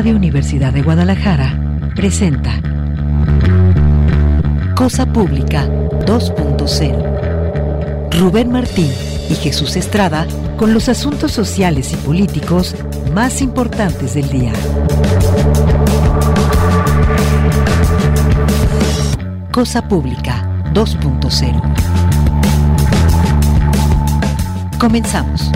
Radio Universidad de Guadalajara presenta Cosa Pública 2.0. Rubén Martín y Jesús Estrada con los asuntos sociales y políticos más importantes del día. Cosa Pública 2.0. Comenzamos.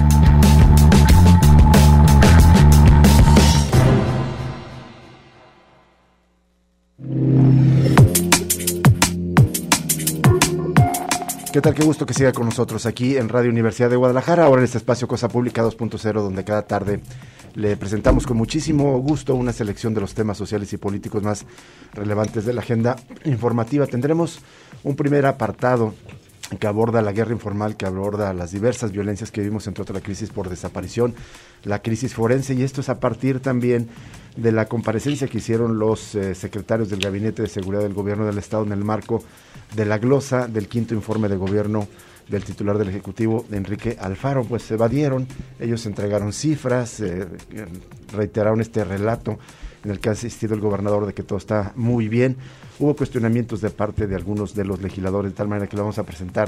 ¿Qué tal? Qué gusto que siga con nosotros aquí en Radio Universidad de Guadalajara, ahora en este espacio Cosa Pública 2.0, donde cada tarde le presentamos con muchísimo gusto una selección de los temas sociales y políticos más relevantes de la agenda informativa. Tendremos un primer apartado que aborda la guerra informal, que aborda las diversas violencias que vivimos, entre otras la crisis por desaparición, la crisis forense, y esto es a partir también de la comparecencia que hicieron los secretarios del Gabinete de Seguridad del Gobierno del Estado en el marco de la glosa del quinto informe de gobierno del titular del Ejecutivo, Enrique Alfaro. Pues se evadieron, ellos entregaron cifras, reiteraron este relato en el que ha asistido el gobernador de que todo está muy bien. Hubo cuestionamientos de parte de algunos de los legisladores, de tal manera que le vamos a presentar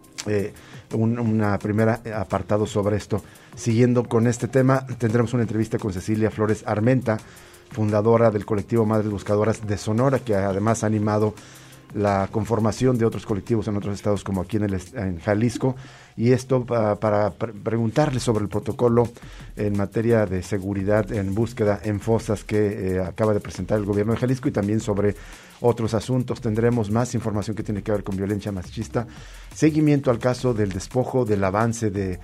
una primera apartado sobre esto. Siguiendo con este tema, tendremos una entrevista con Cecilia Flores Armenta, fundadora del colectivo Madres Buscadoras de Sonora, que además ha animado la conformación de otros colectivos en otros estados como aquí en Jalisco, y esto para preguntarle sobre el protocolo en materia de seguridad en búsqueda en fosas que acaba de presentar el gobierno de Jalisco, y también sobre otros asuntos. Tendremos más información que tiene que ver con violencia machista, seguimiento al caso del despojo, del avance de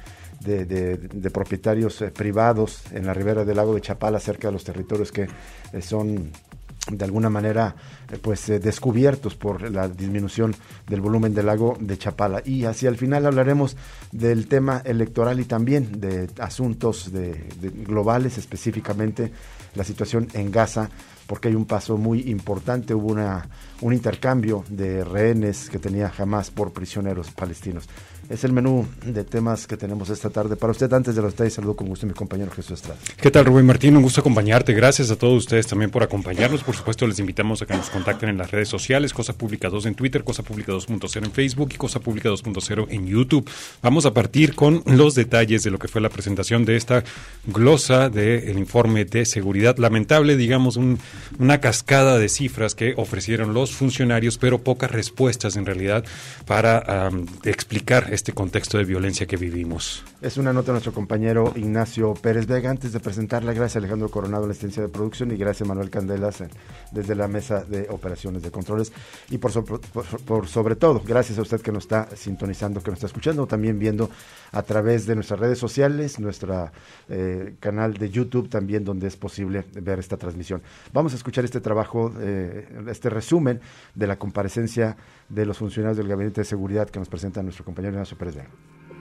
propietarios privados en la ribera del lago de Chapala, cerca de los territorios que son de alguna manera descubiertos por la disminución del volumen del lago de Chapala. Y hacia el final hablaremos del tema electoral y también de asuntos globales, específicamente la situación en Gaza, porque hay un paso muy importante. Hubo un intercambio de rehenes que tenía Hamás por prisioneros palestinos. Es el menú de temas que tenemos esta tarde para usted. Antes de los detalles, saludo con gusto a mi compañero Jesús Estrada. ¿Qué tal, Rubén Martín? Un gusto acompañarte. Gracias a todos ustedes también por acompañarnos. Por supuesto, les invitamos a que nos contacten en las redes sociales, Cosa Pública 2 en Twitter, Cosa Pública 2.0 en Facebook y Cosa Pública 2.0 en YouTube. Vamos a partir con los detalles de lo que fue la presentación de esta glosa del informe de seguridad. Lamentable, digamos, una cascada de cifras que ofrecieron los funcionarios, pero pocas respuestas en realidad para explicar este contexto de violencia que vivimos. Es una nota de nuestro compañero Ignacio Pérez Vega. Antes de presentarla, gracias a Alejandro Coronado en la asistencia de producción y gracias a Manuel Candelas desde la mesa de operaciones de controles, y por sobre todo, gracias a usted que nos está sintonizando, que nos está escuchando, también viendo a través de nuestras redes sociales, nuestro canal de YouTube también, donde es posible ver esta transmisión. Vamos a escuchar este trabajo, este resumen de la comparecencia de los funcionarios del Gabinete de Seguridad que nos presenta nuestro compañero Ignacio Pérez Vega.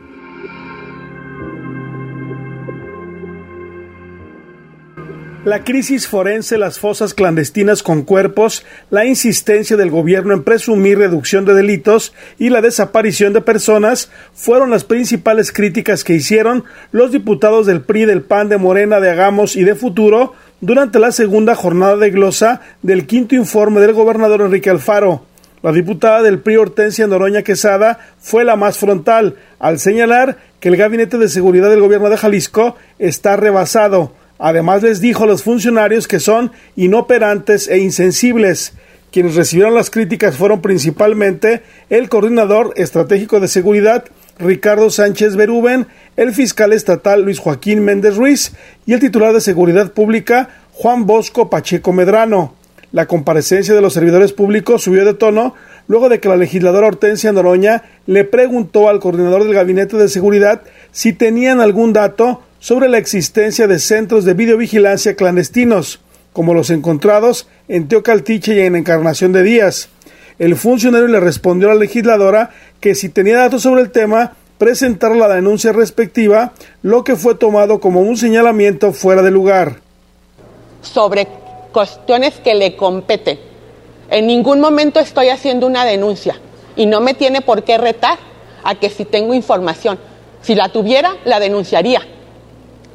La crisis forense, las fosas clandestinas con cuerpos, la insistencia del gobierno en presumir reducción de delitos y la desaparición de personas fueron las principales críticas que hicieron los diputados del PRI, del PAN, de Morena, de Hagamos y de Futuro durante la segunda jornada de glosa del quinto informe del gobernador Enrique Alfaro. La diputada del PRI, Hortensia Noroña Quesada, fue la más frontal al señalar que el Gabinete de Seguridad del gobierno de Jalisco está rebasado. Además, les dijo a los funcionarios que son inoperantes e insensibles. Quienes recibieron las críticas fueron principalmente el coordinador estratégico de seguridad, Ricardo Sánchez Berúben, el fiscal estatal Luis Joaquín Méndez Ruiz y el titular de Seguridad Pública, Juan Bosco Pacheco Medrano. La comparecencia de los servidores públicos subió de tono luego de que la legisladora Hortensia Noroña le preguntó al coordinador del Gabinete de Seguridad si tenían algún dato sobre la existencia de centros de videovigilancia clandestinos, como los encontrados en Teocaltiche y en Encarnación de Díaz. El funcionario le respondió a la legisladora que si tenía datos sobre el tema, presentara la denuncia respectiva, lo que fue tomado como un señalamiento fuera de lugar. Sobre cuestiones que le competen. En ningún momento estoy haciendo una denuncia y no me tiene por qué retar a que si tengo información. Si la tuviera, la denunciaría.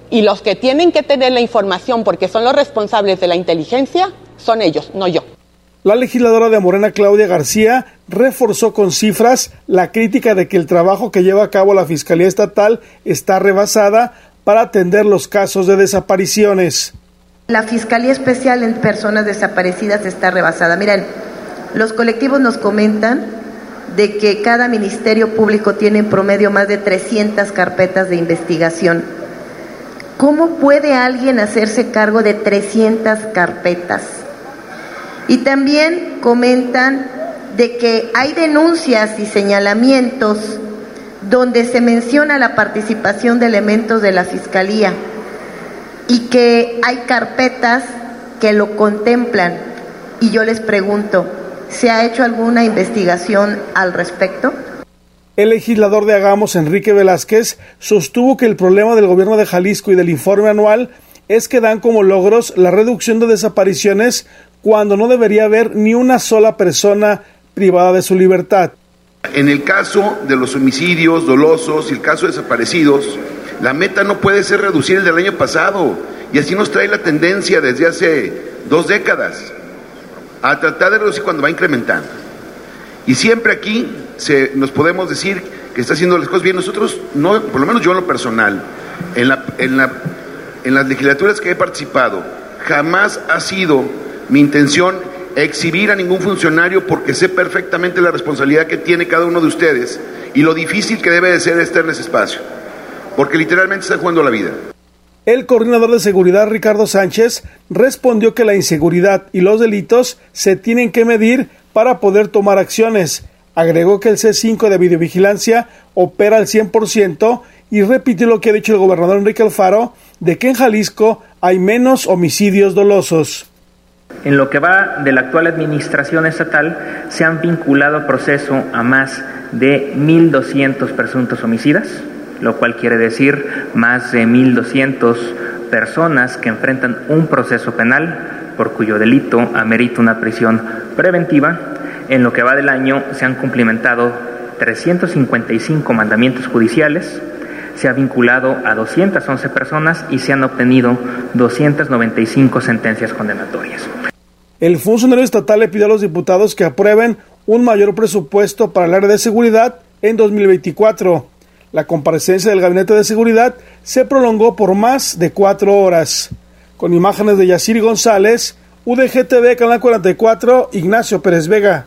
Y los que tienen que tener la información, porque son los responsables de la inteligencia, son ellos, no yo. La legisladora de Morena, Claudia García, reforzó con cifras la crítica de que el trabajo que lleva a cabo la Fiscalía Estatal está rebasada para atender los casos de desapariciones. La Fiscalía Especial en Personas Desaparecidas está rebasada. Miren, los colectivos nos comentan de que cada ministerio público tiene en promedio más de 300 carpetas de investigación. ¿Cómo puede alguien hacerse cargo de 300 carpetas? Y también comentan de que hay denuncias y señalamientos donde se menciona la participación de elementos de la Fiscalía y que hay carpetas que lo contemplan. Y yo les pregunto, ¿se ha hecho alguna investigación al respecto? El legislador de Hagamos, Enrique Velázquez, sostuvo que el problema del gobierno de Jalisco y del informe anual es que dan como logros la reducción de desapariciones cuando no debería haber ni una sola persona privada de su libertad. En el caso de los homicidios dolosos y el caso de desaparecidos, la meta no puede ser reducir el del año pasado, y así nos trae la tendencia desde hace 2 décadas, a tratar de reducir cuando va incrementando. Y siempre aquí nos podemos decir que está haciendo las cosas bien. Nosotros, no, por lo menos yo en lo personal, en las legislaturas que he participado, jamás ha sido mi intención exhibir a ningún funcionario, porque sé perfectamente la responsabilidad que tiene cada uno de ustedes y lo difícil que debe de ser estar en ese espacio, porque literalmente está jugando la vida. El coordinador de seguridad, Ricardo Sánchez, respondió que la inseguridad y los delitos se tienen que medir para poder tomar acciones. Agregó que el C5 de videovigilancia opera al 100% y repitió lo que ha dicho el gobernador Enrique Alfaro, de que en Jalisco hay menos homicidios dolosos. En lo que va de la actual administración estatal, se han vinculado a proceso a más de 1,200 presuntos homicidas, lo cual quiere decir más de 1,200 personas que enfrentan un proceso penal por cuyo delito amerita una prisión preventiva. En lo que va del año se han cumplimentado 355 mandamientos judiciales, se ha vinculado a 211 personas y se han obtenido 295 sentencias condenatorias. El funcionario estatal le pidió a los diputados que aprueben un mayor presupuesto para el área de seguridad en 2024. La comparecencia del Gabinete de Seguridad se prolongó por más de 4 horas. Con imágenes de Yaciri González, UDG-TV, Canal 44, Ignacio Pérez Vega.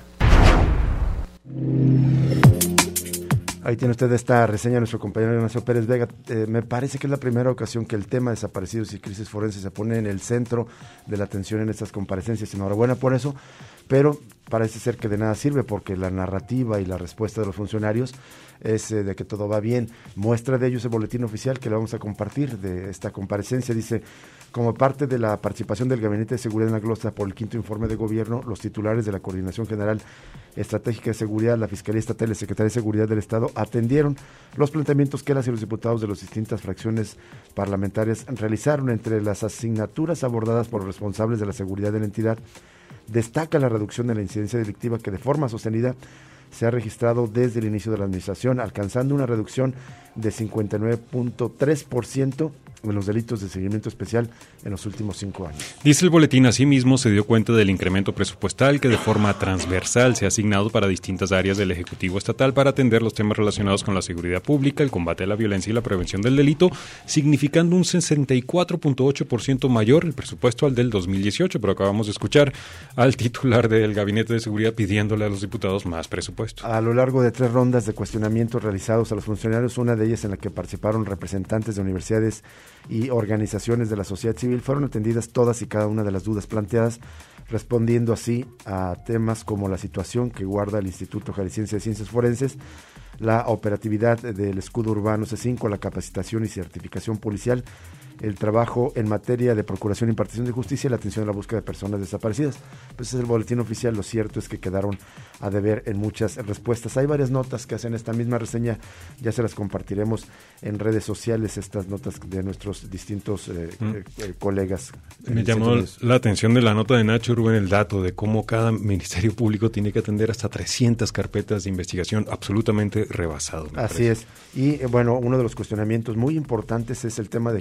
Ahí tiene usted esta reseña de nuestro compañero Ignacio Pérez Vega. Me parece que es la primera ocasión que el tema de desaparecidos y crisis forense se pone en el centro de la atención en estas comparecencias. Enhorabuena por eso, pero parece ser que de nada sirve, porque la narrativa y la respuesta de los funcionarios es de que todo va bien. Muestra de ello es el boletín oficial que le vamos a compartir de esta comparecencia. Dice: como parte de la participación del Gabinete de Seguridad en la glosa por el 5º informe de gobierno, los titulares de la Coordinación General Estratégica de Seguridad, la Fiscalía Estatal y la Secretaría de Seguridad del Estado atendieron los planteamientos que las y los diputados de las distintas fracciones parlamentarias realizaron. Entre las asignaturas abordadas por los responsables de la seguridad de la entidad, destaca la reducción de la incidencia delictiva, que de forma sostenida se ha registrado desde el inicio de la administración, alcanzando una reducción de 59.3% en los delitos de seguimiento especial en los últimos 5 años. Dice el boletín: asimismo se dio cuenta del incremento presupuestal que de forma transversal se ha asignado para distintas áreas del Ejecutivo Estatal para atender los temas relacionados con la seguridad pública, el combate a la violencia y la prevención del delito, significando un 64.8% mayor el presupuesto al del 2018, pero acabamos de escuchar al titular del Gabinete de Seguridad pidiéndole a los diputados más presupuesto. A lo largo de 3 rondas de cuestionamientos realizados a los funcionarios, una de ellas en la que participaron representantes de universidades y organizaciones de la sociedad civil, fueron atendidas todas y cada una de las dudas planteadas, respondiendo así a temas como la situación que guarda el Instituto Jalisciense de Ciencias Forenses, la operatividad del escudo urbano C5, la capacitación y certificación policial, el trabajo en materia de procuración e impartición de justicia y la atención a la búsqueda de personas desaparecidas. Pues ese es el boletín oficial. Lo cierto es que quedaron a deber en muchas respuestas. Hay varias notas que hacen esta misma reseña, ya se las compartiremos en redes sociales, estas notas de nuestros distintos colegas. Me llamó la atención de la nota de Nacho Rubén el dato de cómo cada ministerio público tiene que atender hasta 300 carpetas de investigación, absolutamente rebasado. Así es. Y bueno, uno de los cuestionamientos muy importantes es el tema de crisis forense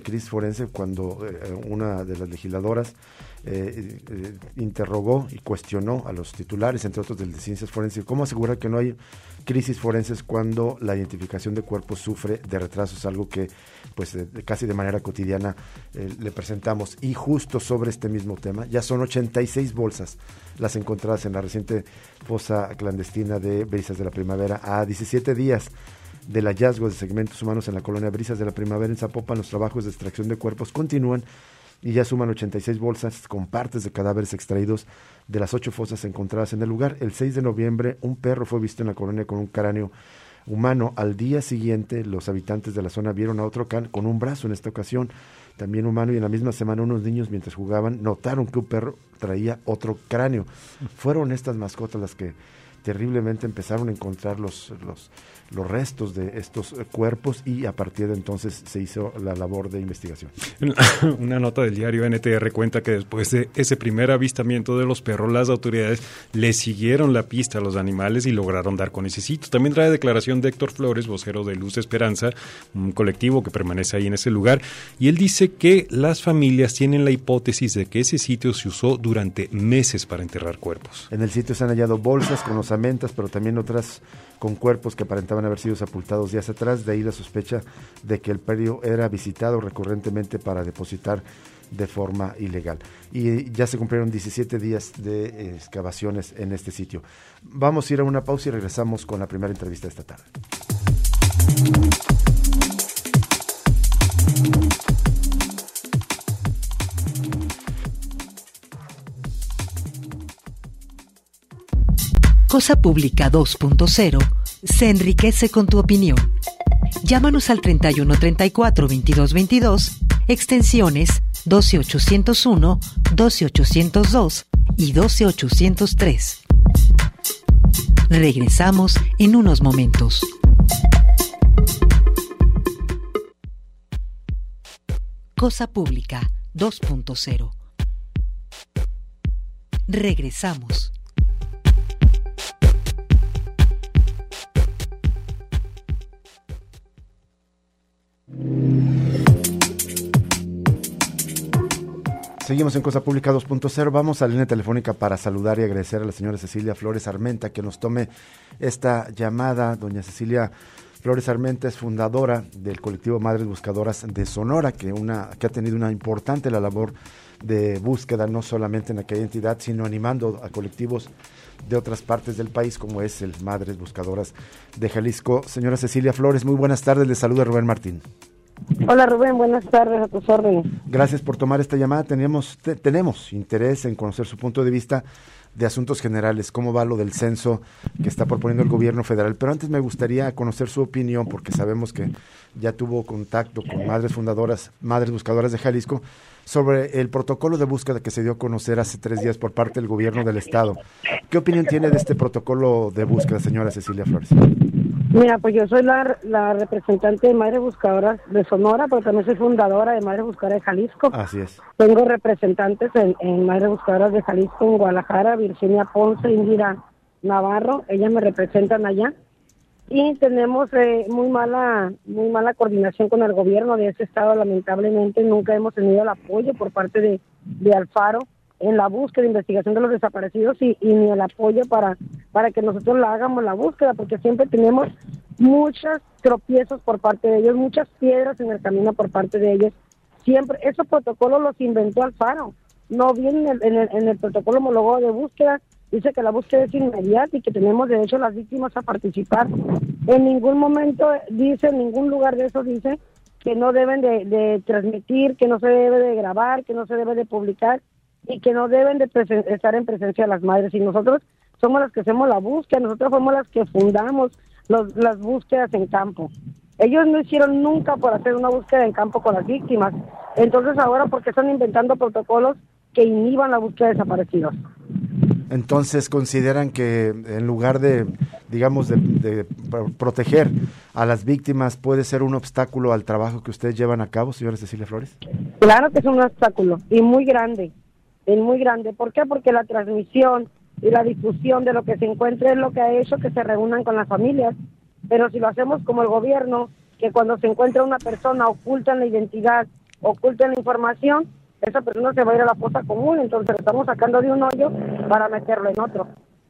forense cuando una de las legisladoras interrogó y cuestionó a los titulares, entre otros del de Ciencias Forenses, cómo asegurar que no hay crisis forenses cuando la identificación de cuerpos sufre de retrasos, algo que pues casi de manera cotidiana le presentamos. Y justo sobre este mismo tema, ya son 86 bolsas las encontradas en la reciente fosa clandestina de Brisas de la Primavera. A 17 días del hallazgo de segmentos humanos en la colonia Brisas de la Primavera en Zapopan, los trabajos de extracción de cuerpos continúan y ya suman 86 bolsas con partes de cadáveres extraídos de las 8 fosas encontradas en el lugar. El 6 de noviembre, un perro fue visto en la colonia con un cráneo humano. Al día siguiente, los habitantes de la zona vieron a otro can con un brazo, en esta ocasión también humano, y en la misma semana unos niños, mientras jugaban, notaron que un perro traía otro cráneo. Fueron estas mascotas las que terriblemente empezaron a encontrar los restos de estos cuerpos, y a partir de entonces se hizo la labor de investigación. Una nota del diario NTR cuenta que después de ese primer avistamiento de los perros, las autoridades le siguieron la pista a los animales y lograron dar con ese sitio. También trae declaración de Héctor Flores, vocero de Luz Esperanza, un colectivo que permanece ahí en ese lugar, y él dice que las familias tienen la hipótesis de que ese sitio se usó durante meses para enterrar cuerpos. En el sitio se han hallado bolsas con osamentas, pero también otras con cuerpos que aparentaban haber sido sepultados días atrás. De ahí la sospecha de que el predio era visitado recurrentemente para depositar de forma ilegal. Y ya se cumplieron 17 días de excavaciones en este sitio. Vamos a ir a una pausa y regresamos con la primera entrevista de esta tarde. Cosa Pública 2.0 se enriquece con tu opinión. Llámanos al 3134-2222, extensiones 12801, 12802 y 12803. Regresamos en unos momentos. Cosa Pública 2.0. Regresamos. Seguimos en Cosa Pública 2.0. Vamos a la línea telefónica para saludar y agradecer a la señora Cecilia Flores Armenta que nos tome esta llamada. Doña Cecilia Flores Armenta es fundadora del colectivo Madres Buscadoras de Sonora, que ha tenido una importante labor de búsqueda, no solamente en aquella entidad, sino animando a colectivos de otras partes del país, como es el Madres Buscadoras de Jalisco. Señora Cecilia Flores, muy buenas tardes, le saluda Rubén Martín. Hola Rubén, buenas tardes, a tus órdenes. Gracias por tomar esta llamada. Tenemos interés en conocer su punto de vista de asuntos generales, cómo va lo del censo que está proponiendo el gobierno federal. Pero antes me gustaría conocer su opinión, porque sabemos que ya tuvo contacto con Madres Buscadoras de Jalisco, sobre el protocolo de búsqueda que se dio a conocer hace 3 días por parte del gobierno del estado. ¿Qué opinión tiene de este protocolo de búsqueda, señora Cecilia Flores? Mira, pues yo soy la representante de Madres Buscadoras de Sonora, pero también soy fundadora de Madres Buscadoras de Jalisco. Así es. Tengo representantes en Madres Buscadoras de Jalisco, en Guadalajara, Virginia Ponce, Indira Navarro, ellas me representan allá. Y tenemos muy mala coordinación con el gobierno de ese estado. Lamentablemente nunca hemos tenido el apoyo por parte de Alfaro en la búsqueda, investigación de los desaparecidos y ni el apoyo para que nosotros hagamos la búsqueda, porque siempre tenemos muchos tropiezos por parte de ellos, muchas piedras en el camino por parte de ellos. Siempre, esos protocolos los inventó Alfaro, no viene en el protocolo homologado de búsqueda, dice que la búsqueda es inmediata y que tenemos derecho las víctimas a participar. En ningún momento dice, en ningún lugar de eso dice que no deben de transmitir, que no se debe de grabar, que no se debe de publicar y que no deben de estar en presencia de las madres. Y nosotros somos las que hacemos la búsqueda, nosotros fuimos las que fundamos las búsquedas en campo. Ellos no hicieron nunca por hacer una búsqueda en campo con las víctimas. Entonces ahora, ¿por qué están inventando protocolos que inhiban la búsqueda de desaparecidos? Entonces, ¿consideran que en lugar de proteger a las víctimas puede ser un obstáculo al trabajo que ustedes llevan a cabo, señora Cecilia Flores? Claro que es un obstáculo, y muy grande. ¿Por qué? Porque la transmisión y la difusión de lo que se encuentra es lo que ha hecho que se reúnan con las familias. Pero si lo hacemos como el gobierno, que cuando se encuentra una persona ocultan la identidad oculten la información, esa persona se va a ir a la fosa común, entonces lo estamos sacando de un hoyo para meterlo en otro.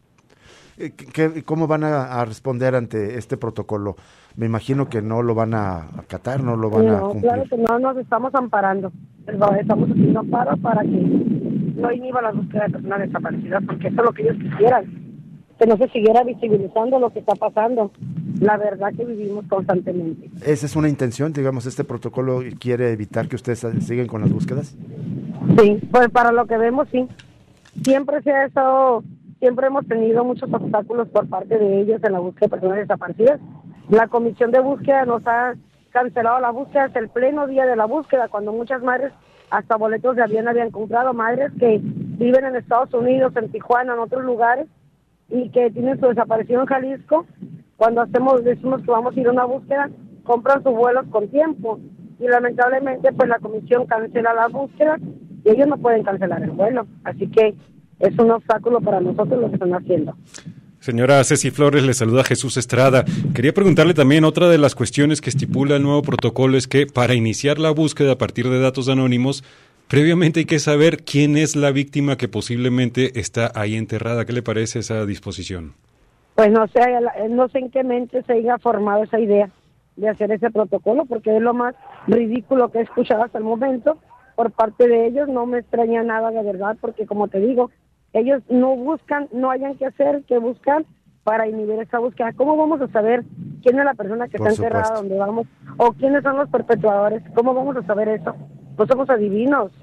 ¿Cómo van a responder ante este protocolo? Me imagino que no lo van a acatar, no lo van a cumplir. Claro que no, nos estamos amparando. Estamos haciendo amparos para que no inhiba la búsqueda de personas desaparecidas, porque eso es lo que ellos quisieran, que no se siguiera visibilizando lo que está pasando, la verdad que vivimos constantemente. ¿Esa es una intención, digamos, este protocolo quiere evitar que ustedes sigan con las búsquedas? Sí, pues para lo que vemos, sí. Siempre hemos tenido muchos obstáculos por parte de ellos en la búsqueda de personas desaparecidas. La comisión de búsqueda nos ha cancelado la búsqueda hasta el pleno día de la búsqueda, cuando muchas madres hasta boletos de avión habían comprado, madres que viven en Estados Unidos, en Tijuana, en otros lugares, y que tienen su desaparecido en Jalisco. Cuando decimos que vamos a ir a una búsqueda, compran sus vuelos con tiempo, y lamentablemente pues la comisión cancela la búsqueda y ellos no pueden cancelar el vuelo, así que es un obstáculo para nosotros lo que están haciendo. Señora Ceci Flores, le saluda Jesús Estrada. Quería preguntarle también, otra de las cuestiones que estipula el nuevo protocolo es que para iniciar la búsqueda a partir de datos anónimos, previamente hay que saber quién es la víctima que posiblemente está ahí enterrada. ¿Qué le parece esa disposición? Pues no sé en qué mente se haya formado esa idea de hacer ese protocolo, porque es lo más ridículo que he escuchado hasta el momento por parte de ellos. No me extraña nada, de verdad, porque como te digo, ellos no buscan, no hayan que hacer, que buscar para inhibir esa búsqueda. ¿Cómo vamos a saber quién es la persona que está enterrada, dónde vamos, o quiénes son los perpetuadores? ¿Cómo vamos a saber eso? No somos adivinos.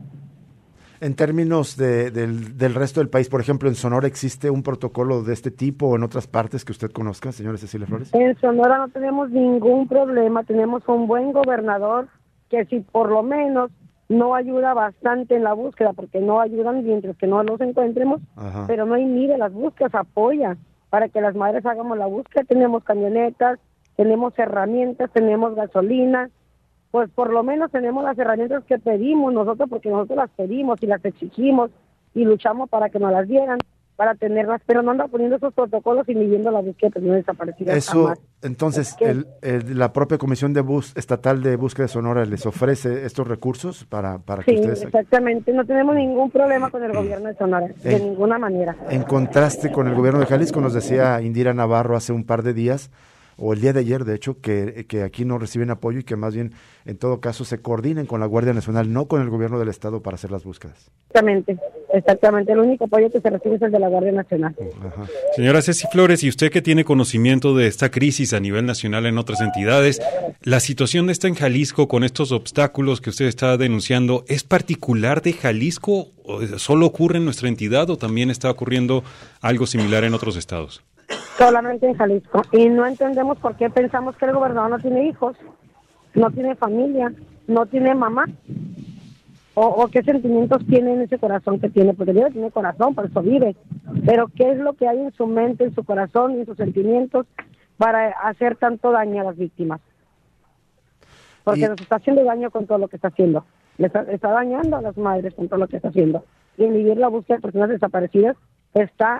En términos del resto del país, por ejemplo, ¿en Sonora existe un protocolo de este tipo o en otras partes que usted conozca, señora Cecilia Flores? En Sonora no tenemos ningún problema, tenemos un buen gobernador que si por lo menos no ayuda bastante en la búsqueda, porque no ayudan mientras que no los encontremos, pero no inhibe las búsquedas, apoya para que las madres hagamos la búsqueda. Tenemos camionetas, tenemos herramientas, tenemos gasolina, pues por lo menos tenemos las herramientas que pedimos nosotros, porque nosotros las pedimos y las exigimos y luchamos para que nos las dieran, para tenerlas, pero no andan poniendo esos protocolos inhibiendo la búsqueda de personas desaparecidas. Eso, jamás. entonces, la propia Comisión Estatal de Búsqueda de Sonora les ofrece estos recursos para que ustedes... Sí, exactamente, no tenemos ningún problema con el gobierno de Sonora, de ninguna manera. En contraste con el gobierno de Jalisco, nos decía Indira Navarro hace un par de días, o el día de ayer, de hecho, que aquí no reciben apoyo y que más bien, en todo caso, se coordinen con la Guardia Nacional, no con el gobierno del Estado para hacer las búsquedas. Exactamente. El único apoyo que se recibe es el de la Guardia Nacional. Ajá. Señora Ceci Flores, y usted que tiene conocimiento de esta crisis a nivel nacional en otras entidades, ¿la situación está en Jalisco con estos obstáculos que usted está denunciando es particular de Jalisco? ¿O solo ocurre en nuestra entidad o también está ocurriendo algo similar en otros estados? Solamente en Jalisco. Y no entendemos por qué pensamos que el gobernador no tiene hijos, no tiene familia, no tiene mamá. O qué sentimientos tiene en ese corazón que tiene, porque Dios tiene corazón, por eso vive. Pero qué es lo que hay en su mente, en su corazón y en sus sentimientos para hacer tanto daño a las víctimas. Porque nos está haciendo daño con todo lo que está haciendo. Está dañando a las madres con todo lo que está haciendo. Y inhibir la búsqueda de personas desaparecidas está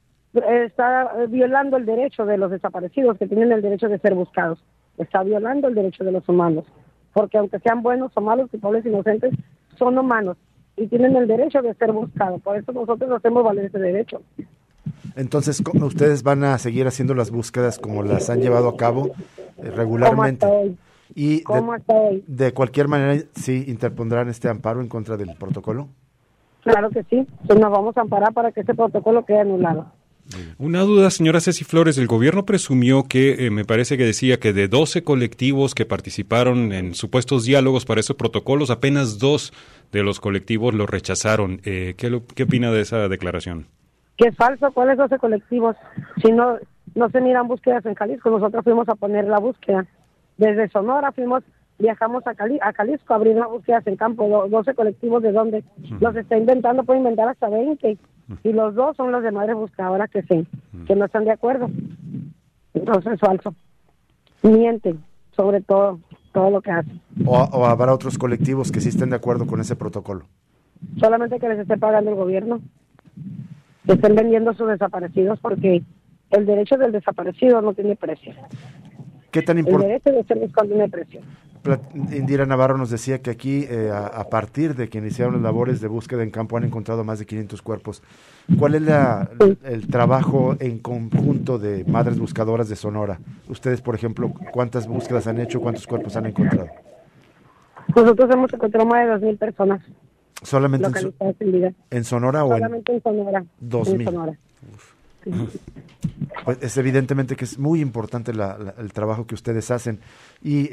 violando el derecho de los desaparecidos, que tienen el derecho de ser buscados. Está violando el derecho de los humanos, porque aunque sean buenos o malos, culpables, inocentes, son humanos y tienen el derecho de ser buscados. Por eso nosotros hacemos valer ese derecho. Entonces, ¿cómo ustedes van a seguir haciendo las búsquedas como las han llevado a cabo regularmente? Como hasta hoy. Y hasta hoy. De cualquier manera, ¿sí interpondrán este amparo en contra del protocolo? Claro que sí, pues nos vamos a amparar para que ese protocolo quede anulado. Una duda, señora Ceci Flores, el gobierno presumió que, me parece que decía que de 12 colectivos que participaron en supuestos diálogos para esos protocolos, apenas 2 de los colectivos lo rechazaron. ¿Qué opina de esa declaración? Que es falso. ¿Cuáles 12 colectivos? Si no se miran búsquedas en Jalisco, nosotros fuimos a poner la búsqueda. Desde Sonora viajamos a Jalisco a abrir las búsquedas en campo. 12 colectivos, ¿de dónde? Los está inventando, puede inventar hasta 20. Y los 2 son los de Madre Buscadora que no están de acuerdo. Entonces es falso. Mienten sobre todo lo que hacen. ¿O habrá otros colectivos que sí estén de acuerdo con ese protocolo? Solamente que les esté pagando el gobierno. Que estén vendiendo sus desaparecidos, porque el derecho del desaparecido no tiene precio. ¿Qué tan el derecho de ser buscado tiene precio. Indira Navarro nos decía que aquí, a partir de que iniciaron las labores de búsqueda en campo, han encontrado más de 500 cuerpos. ¿Cuál es el trabajo en conjunto de Madres Buscadoras de Sonora? Ustedes, por ejemplo, ¿cuántas búsquedas han hecho? ¿Cuántos cuerpos han encontrado? Nosotros hemos encontrado más de 2,000 personas. ¿Solamente en Sonora o solamente en Sonora? 2,000. En Sonora. Sí. Pues es evidentemente que es muy importante el trabajo que ustedes hacen y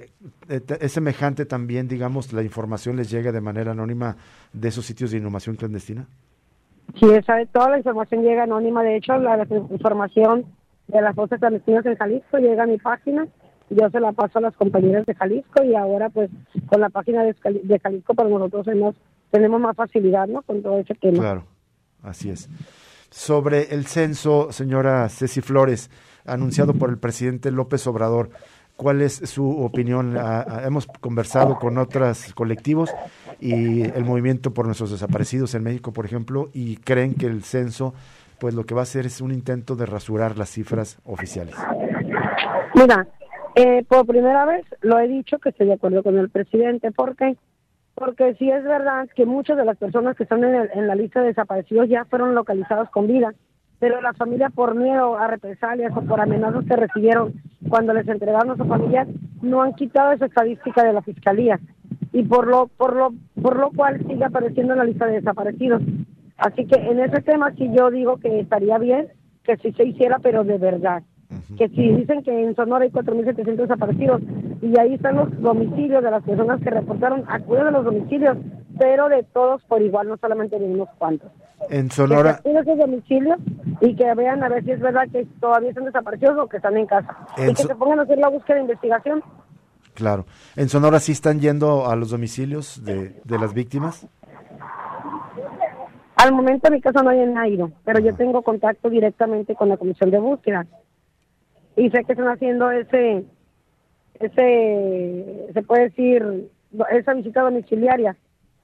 es semejante también, digamos, la información les llega de manera anónima de esos sitios de inhumación clandestina. Sí, toda la información llega anónima. De hecho, la información de las fosas clandestinas en Jalisco llega a mi página. Yo se la paso a las compañeras de Jalisco y ahora pues con la página de Jalisco para nosotros tenemos más facilidad, ¿no? Con todo ese tema. Claro, así es. Sobre el censo, señora Ceci Flores, anunciado por el presidente López Obrador, ¿cuál es su opinión? Hemos conversado con otros colectivos y el movimiento por nuestros desaparecidos en México, por ejemplo, y creen que el censo, pues lo que va a hacer es un intento de rasurar las cifras oficiales. Mira, por primera vez lo he dicho que estoy de acuerdo con el presidente. ¿Por qué? Porque sí es verdad que muchas de las personas que están en la lista de desaparecidos ya fueron localizadas con vida, pero la familia, por miedo a represalias o por amenazas que recibieron cuando les entregaron a su familia, no han quitado esa estadística de la fiscalía y por lo cual sigue apareciendo en la lista de desaparecidos. Así que en ese tema sí yo digo que estaría bien que sí se hiciera, pero de verdad. Que si dicen que en Sonora hay 4,700 desaparecidos y ahí están los domicilios de las personas que reportaron, acuden a los domicilios, pero de todos por igual, no solamente de unos cuantos. En Sonora. Que acuden a esos domicilios y que vean a ver si es verdad que todavía están desaparecidos o que están en casa. Y que se pongan a hacer la búsqueda de investigación. Claro. ¿En Sonora sí están yendo a los domicilios de las víctimas? Al momento en mi casa no hay ido, pero yo tengo contacto directamente con la comisión de búsqueda. Y sé que están haciendo se puede decir, esa visita domiciliaria.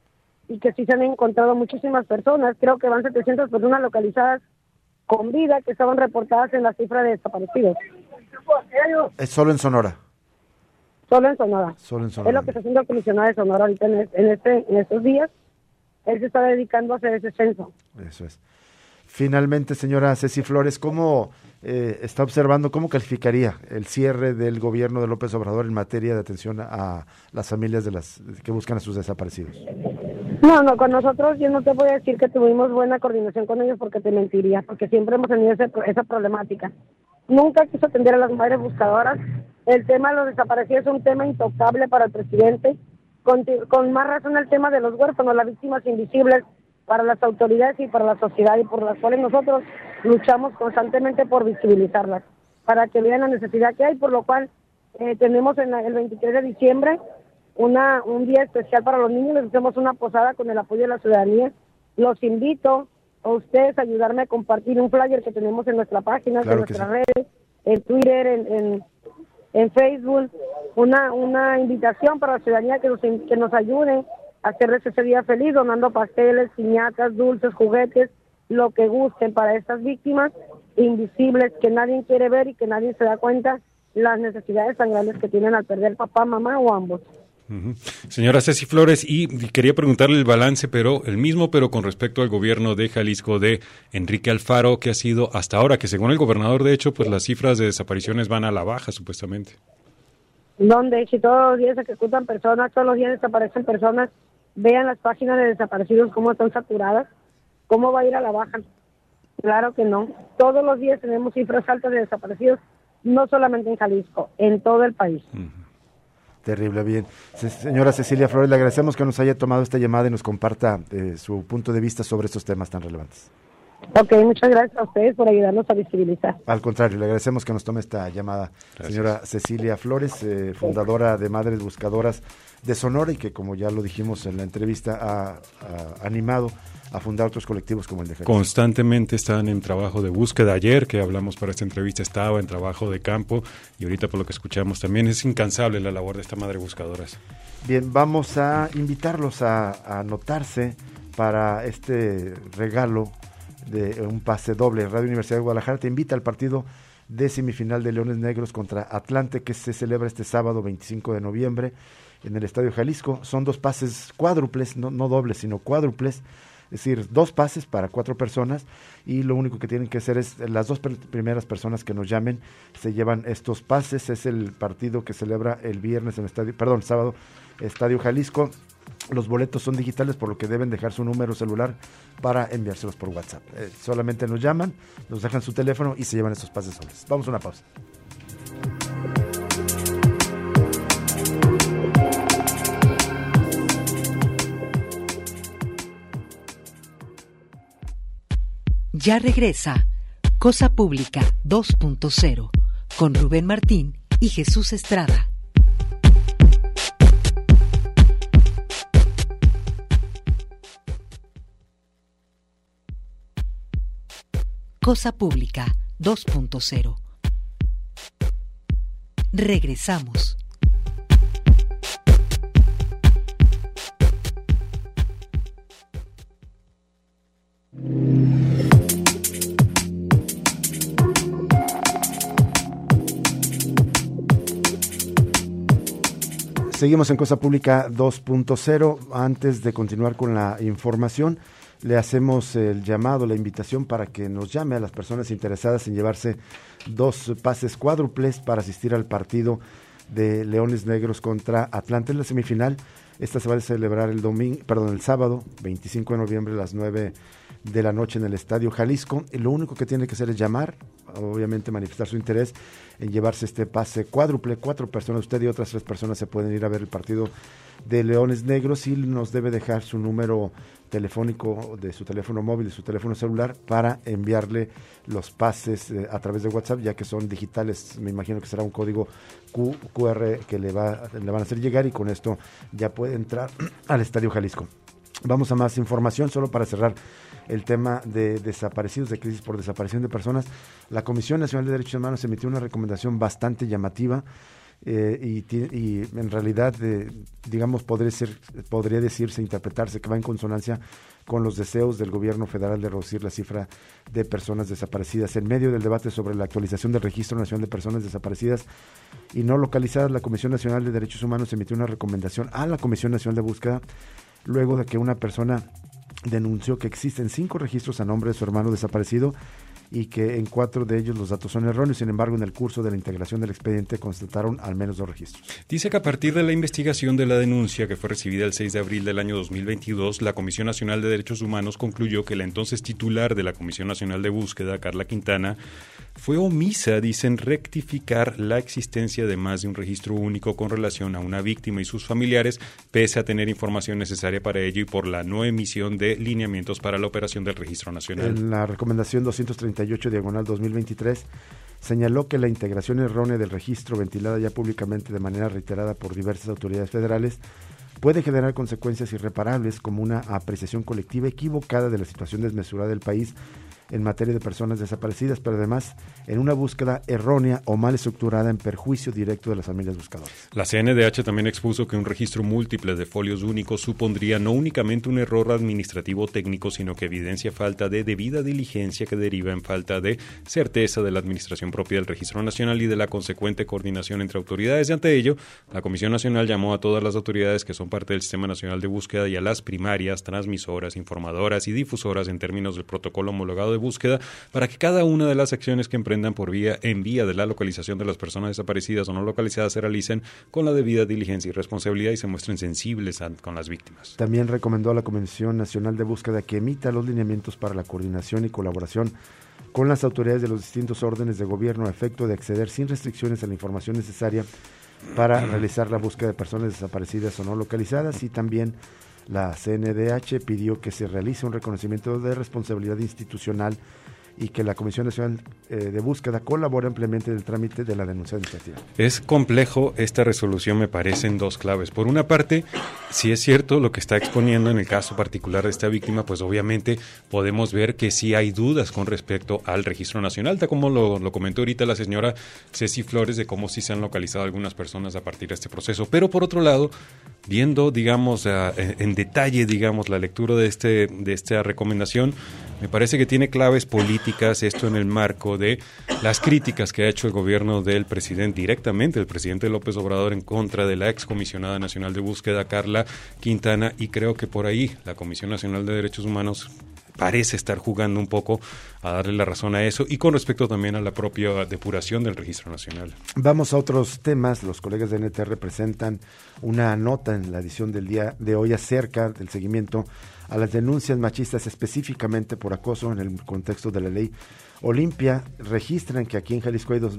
Y que sí se han encontrado muchísimas personas, creo que van 700 personas localizadas con vida que estaban reportadas en la cifra de desaparecidos. ¿Es solo en Sonora? Solo en Sonora. Solo en Sonora. Es lo que está haciendo el comisionado de Sonora ahorita en estos días. Él se está dedicando a hacer ese censo. Eso es. Finalmente, señora Ceci Flores, ¿cómo está observando, cómo calificaría el cierre del gobierno de López Obrador en materia de atención a las familias que buscan a sus desaparecidos? No, con nosotros yo no te voy a decir que tuvimos buena coordinación con ellos porque te mentiría, porque siempre hemos tenido esa problemática. Nunca quiso atender a las madres buscadoras. El tema de los desaparecidos es un tema intocable para el presidente, con más razón el tema de los huérfanos, las víctimas invisibles, para las autoridades y para la sociedad, y por las cuales nosotros luchamos constantemente por visibilizarlas, para que vean la necesidad que hay, por lo cual tenemos el 23 de diciembre un día especial para los niños, les hacemos una posada con el apoyo de la ciudadanía. Los invito a ustedes a ayudarme a compartir un flyer que tenemos en nuestra página, claro, en nuestras redes, en Twitter, en Facebook, una invitación para la ciudadanía que nos ayuden a hacerles ese día feliz, donando pasteles, piñatas, dulces, juguetes, lo que gusten para estas víctimas invisibles que nadie quiere ver y que nadie se da cuenta las necesidades tan grandes que tienen al perder papá, mamá o ambos. Uh-huh. Señora Ceci Flores, y quería preguntarle el balance, pero con respecto al gobierno de Jalisco de Enrique Alfaro, que ha sido hasta ahora, que según el gobernador, de hecho, pues las cifras de desapariciones van a la baja, supuestamente. Donde si todos los días se ejecutan personas, todos los días desaparecen personas, vean las páginas de desaparecidos cómo están saturadas, cómo va a ir a la baja. Claro que no. Todos los días tenemos cifras altas de desaparecidos, no solamente en Jalisco, en todo el país. Uh-huh. Terrible, bien. Señora Cecilia Flores, le agradecemos que nos haya tomado esta llamada y nos comparta su punto de vista sobre estos temas tan relevantes. Ok, muchas gracias a ustedes por ayudarnos a visibilizar. Al contrario, le agradecemos que nos tome esta llamada. Gracias. Señora Cecilia Flores, fundadora de Madres Buscadoras de Sonora y que, como ya lo dijimos en la entrevista, ha animado a fundar otros colectivos como el de Jalisco. Constantemente están en trabajo de búsqueda. Ayer que hablamos para esta entrevista estaba en trabajo de campo y ahorita por lo que escuchamos también es incansable la labor de esta Madre Buscadoras. Bien, vamos a invitarlos a anotarse para este regalo de un pase doble. Radio Universidad de Guadalajara te invita al partido de semifinal de Leones Negros contra Atlante, que se celebra este sábado 25 de noviembre en el Estadio Jalisco. Son 2 pases cuádruples, no dobles, sino cuádruples, es decir, 2 pases para 4 personas, y lo único que tienen que hacer es, las 2 primeras personas que nos llamen se llevan estos pases. Es el partido que celebra el sábado, Estadio Jalisco. Los boletos son digitales, por lo que deben dejar su número celular para enviárselos por WhatsApp. Solamente nos llaman, nos dejan su teléfono y se llevan estos pases solos. Vamos a una pausa. Ya regresa Cosa Pública 2.0 con Rubén Martín y Jesús Estrada. Cosa Pública 2.0. Regresamos. Seguimos en Cosa Pública 2.0. Antes de continuar con la información, le hacemos el llamado, la invitación para que nos llame a las personas interesadas en llevarse 2 pases cuádruples para asistir al partido de Leones Negros contra Atlante en la semifinal. Esta se va a celebrar el sábado 25 de noviembre a las 9 de la noche en el Estadio Jalisco. Y lo único que tiene que hacer es llamar, obviamente manifestar su interés en llevarse este pase cuádruple. 4 personas, usted y otras 3 personas se pueden ir a ver el partido de Leones Negros, y nos debe dejar su número telefónico de su teléfono móvil, de su teléfono celular, para enviarle los pases a través de WhatsApp, ya que son digitales. Me imagino que será un código QR que le van a hacer llegar, y con esto ya puede entrar al Estadio Jalisco. Vamos a más información, solo para cerrar el tema de desaparecidos, de crisis por desaparición de personas. La Comisión Nacional de Derechos Humanos emitió una recomendación bastante llamativa, y en realidad, digamos, podría decirse, interpretarse que va en consonancia con los deseos del gobierno federal de reducir la cifra de personas desaparecidas. En medio del debate sobre la actualización del Registro Nacional de Personas Desaparecidas y No Localizadas, la Comisión Nacional de Derechos Humanos emitió una recomendación a la Comisión Nacional de Búsqueda, luego de que una persona denunció que existen 5 registros a nombre de su hermano desaparecido, y que en 4 de ellos los datos son erróneos. Sin embargo, en el curso de la integración del expediente constataron al menos 2 registros. Dice que a partir de la investigación de la denuncia, que fue recibida el 6 de abril del año 2022, la Comisión Nacional de Derechos Humanos concluyó que la entonces titular de la Comisión Nacional de Búsqueda, Carla Quintana, fue omisa, dicen, rectificar la existencia de más de un registro único con relación a una víctima y sus familiares, pese a tener información necesaria para ello, y por la no emisión de lineamientos para la operación del Registro Nacional. En la recomendación 238/2023 señaló que la integración errónea del registro, ventilada ya públicamente de manera reiterada por diversas autoridades federales, puede generar consecuencias irreparables, como una apreciación colectiva equivocada de la situación desmesurada del país en materia de personas desaparecidas, pero además en una búsqueda errónea o mal estructurada en perjuicio directo de las familias buscadoras. La CNDH también expuso que un registro múltiple de folios únicos supondría no únicamente un error administrativo técnico, sino que evidencia falta de debida diligencia que deriva en falta de certeza de la administración propia del Registro Nacional y de la consecuente coordinación entre autoridades. Y ante ello, la Comisión Nacional llamó a todas las autoridades que son parte del Sistema Nacional de Búsqueda y a las primarias, transmisoras, informadoras y difusoras en términos del protocolo homologado de búsqueda, para que cada una de las acciones que emprendan en vía de la localización de las personas desaparecidas o no localizadas se realicen con la debida diligencia y responsabilidad y se muestren sensibles con las víctimas. También recomendó a la Comisión Nacional de Búsqueda que emita los lineamientos para la coordinación y colaboración con las autoridades de los distintos órdenes de gobierno a efecto de acceder sin restricciones a la información necesaria para realizar la búsqueda de personas desaparecidas o no localizadas. Y también la CNDH pidió que se realice un reconocimiento de responsabilidad institucional y que la Comisión Nacional de Búsqueda colabore ampliamente en el trámite de la denuncia administrativa. Es complejo esta resolución, me parecen 2 claves. Por una parte, si es cierto lo que está exponiendo en el caso particular de esta víctima, pues obviamente podemos ver que sí hay dudas con respecto al Registro Nacional, tal como lo comentó ahorita la señora Ceci Flores, de cómo sí se han localizado algunas personas a partir de este proceso. Pero por otro lado, viendo, digamos, en detalle, digamos, la lectura de esta recomendación, Me parece que tiene claves políticas esto en el marco de las críticas que ha hecho el gobierno del presidente, directamente el presidente López Obrador, en contra de la excomisionada nacional de búsqueda, Carla Quintana, y creo que por ahí la Comisión Nacional de Derechos Humanos parece estar jugando un poco a darle la razón a eso, y con respecto también a la propia depuración del Registro Nacional. Vamos a otros temas. Los colegas de NTR presentan una nota en la edición del día de hoy acerca del seguimiento a las denuncias machistas, específicamente por acoso en el contexto de la ley Olimpia. Registran que aquí en Jalisco hay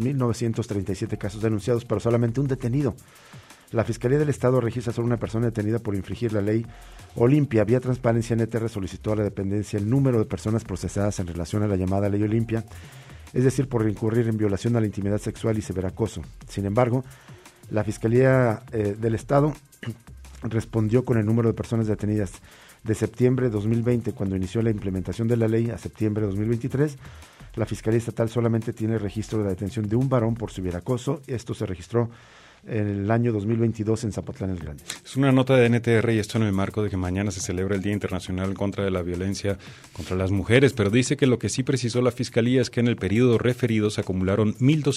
2.937 casos denunciados, pero solamente un detenido. La Fiscalía del Estado registra solo una persona detenida por infringir la ley Olimpia. Vía Transparencia, NTR solicitó a la dependencia el número de personas procesadas en relación a la llamada ley Olimpia, es decir, por incurrir en violación a la intimidad sexual y ciberacoso. Sin embargo, la Fiscalía del Estado respondió con el número de personas detenidas de septiembre de 2020, cuando inició la implementación de la ley, a septiembre de 2023. La Fiscalía Estatal solamente tiene registro de la detención de un varón por ciberacoso. Esto se registró en el año 2022 en Zapotlán el Grande. Es una nota de NTR y esto en el marco de que mañana se celebra el Día Internacional contra la Violencia contra las Mujeres, pero dice que lo que sí precisó la Fiscalía es que en el periodo referido se acumularon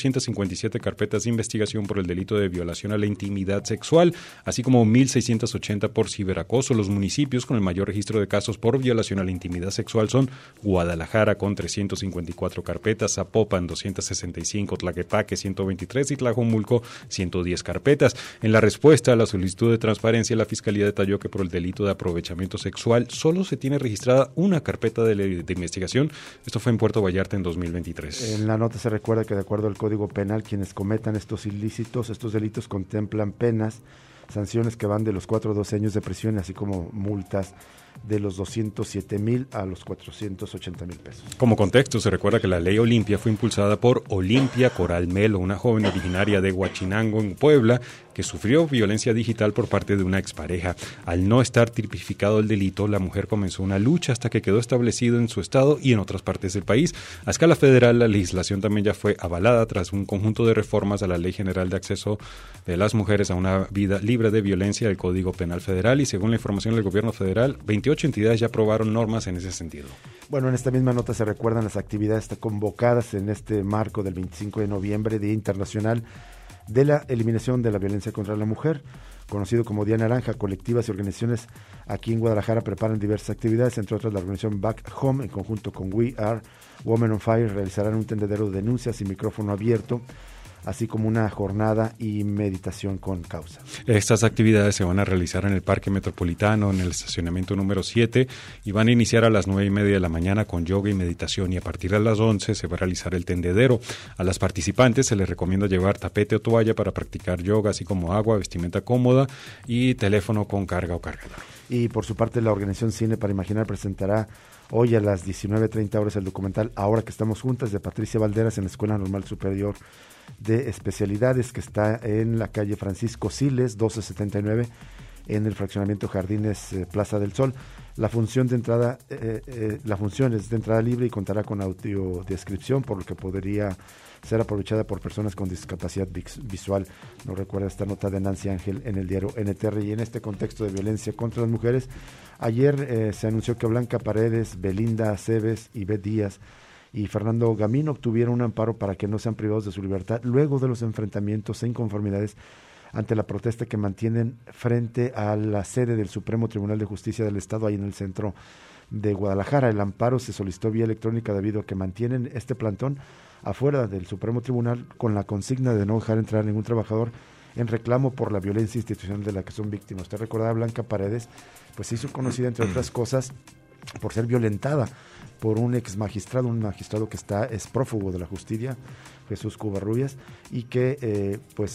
1.257 carpetas de investigación por el delito de violación a la intimidad sexual, así como 1.680 por ciberacoso. Los municipios con el mayor registro de casos por violación a la intimidad sexual son Guadalajara con 354 carpetas, Zapopan 265, Tlaquepaque 123 y Tlajomulco 110 carpetas. En la respuesta a la solicitud de transparencia, la Fiscalía detalló que por el delito de aprovechamiento sexual solo se tiene registrada una carpeta de investigación. Esto fue en Puerto Vallarta en 2023. En la nota se recuerda que de acuerdo al Código Penal, quienes cometan estos ilícitos, estos delitos contemplan penas, sanciones que van de los 4 a 12 años de prisión, así como multas de los 207,000 a los 480,000 pesos. Como contexto, se recuerda que la ley Olimpia fue impulsada por Olimpia Coral Melo, una joven originaria de Huachinango, en Puebla, que sufrió violencia digital por parte de una expareja. Al no estar tipificado el delito, la mujer comenzó una lucha hasta que quedó establecido en su estado y en otras partes del país. A escala federal, la legislación también ya fue avalada tras un conjunto de reformas a la Ley General de Acceso de las Mujeres a una Vida Libre de Violencia del Código Penal Federal, y según la información del gobierno federal, 28 entidades ya aprobaron normas en ese sentido. Bueno, en esta misma nota se recuerdan las actividades convocadas en este marco del 25 de noviembre, Día Internacional de la Eliminación de la Violencia contra la Mujer, conocido como Día Naranja. Colectivas y organizaciones aquí en Guadalajara preparan diversas actividades, entre otras la organización Back Home, en conjunto con We Are Women on Fire, realizarán un tendedero de denuncias y micrófono abierto, así como una jornada y meditación con causa. Estas actividades se van a realizar en el Parque Metropolitano, en el estacionamiento número 7, y van a iniciar a las 9:30 de la mañana con yoga y meditación, y a partir de las 11 se va a realizar el tendedero. A las participantes se les recomienda llevar tapete o toalla para practicar yoga, así como agua, vestimenta cómoda y teléfono con carga o cargador. Y por su parte, la organización Cine para Imaginar presentará hoy a las 19:30 horas el documental Ahora que estamos juntas, de Patricia Valderas, en la Escuela Normal Superior de Especialidades, que está en la calle Francisco Siles 1279, en el fraccionamiento Jardines Plaza del Sol. La función es de entrada libre y contará con audiodescripción, por lo que podría ser aprovechada por personas con discapacidad visual. Nos recuerda esta nota de Nancy Ángel en el diario NTR. Y en este contexto de violencia contra las mujeres, ayer se anunció que Blanca Paredes, Belinda Aceves, Ivette Díaz y Fernando Gamino obtuvieron un amparo para que no sean privados de su libertad luego de los enfrentamientos e inconformidades ante la protesta que mantienen frente a la sede del Supremo Tribunal de Justicia del Estado, ahí en el centro de Guadalajara. El amparo se solicitó vía electrónica debido a que mantienen este plantón afuera del Supremo Tribunal con la consigna de no dejar entrar a ningún trabajador, en reclamo por la violencia institucional de la que son víctimas. Usted recordaba, Blanca Paredes, pues se hizo conocida, entre otras cosas, por ser violentada por un ex magistrado, un magistrado que es prófugo de la justicia, Jesús Covarrubias, y que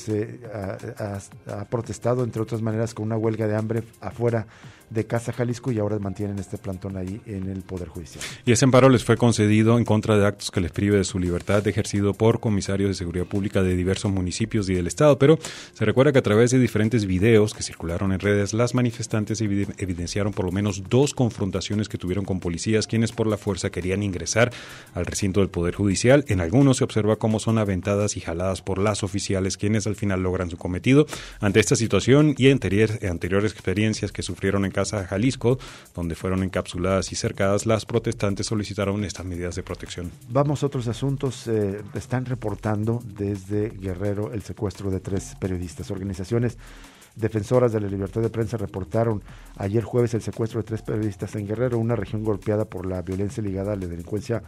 ha protestado, entre otras maneras, con una huelga de hambre afuera de Casa Jalisco, y ahora mantienen este plantón ahí en el Poder Judicial. Y ese amparo les fue concedido en contra de actos que les prive de su libertad, ejercido por comisarios de seguridad pública de diversos municipios y del estado. Pero se recuerda que a través de diferentes videos que circularon en redes, las manifestantes evidenciaron por lo menos 2 confrontaciones que tuvieron con policías, quienes por la fuerza querían ingresar al recinto del Poder Judicial. En algunos se observa cómo son aventadas y jaladas por las oficiales, quienes al final logran su cometido. Ante esta situación y anteriores experiencias que sufrieron en Casa Jalisco, donde fueron encapsuladas y cercadas. Las protestantes solicitaron estas medidas de protección. Vamos a otros asuntos. Están reportando desde Guerrero el secuestro de 3 periodistas. Organizaciones defensoras de la libertad de prensa reportaron ayer jueves el secuestro de 3 periodistas en Guerrero, una región golpeada por la violencia ligada a la delincuencia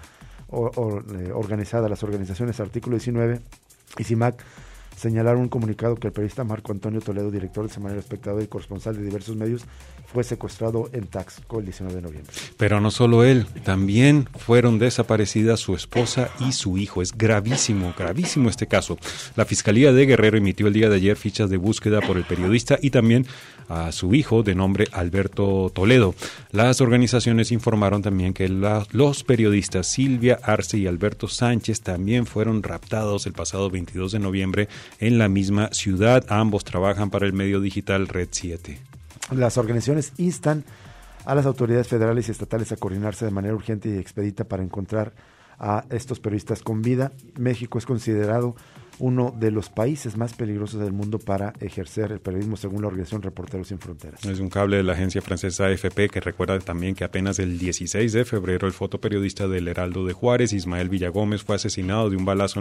organizada. Las organizaciones Artículo 19 y CIMAC señalaron un comunicado que el periodista Marco Antonio Toledo, director del semanario Espectador y corresponsal de diversos medios, fue secuestrado en Taxco el 19 de noviembre. Pero no solo él, también fueron desaparecidas su esposa y su hijo. Es gravísimo, gravísimo este caso. La Fiscalía de Guerrero emitió el día de ayer fichas de búsqueda por el periodista y también a su hijo de nombre Alberto Toledo. Las organizaciones informaron también que los periodistas Silvia Arce y Alberto Sánchez también fueron raptados el pasado 22 de noviembre en la misma ciudad. Ambos trabajan para el medio digital Red 7. Las organizaciones instan a las autoridades federales y estatales a coordinarse de manera urgente y expedita para encontrar a estos periodistas con vida. México es considerado uno de los países más peligrosos del mundo para ejercer el periodismo, según la organización Reporteros Sin Fronteras. Es un cable de la agencia francesa AFP, que recuerda también que apenas el 16 de febrero el fotoperiodista del Heraldo de Juárez, Ismael Villagómez, fue asesinado de un balazo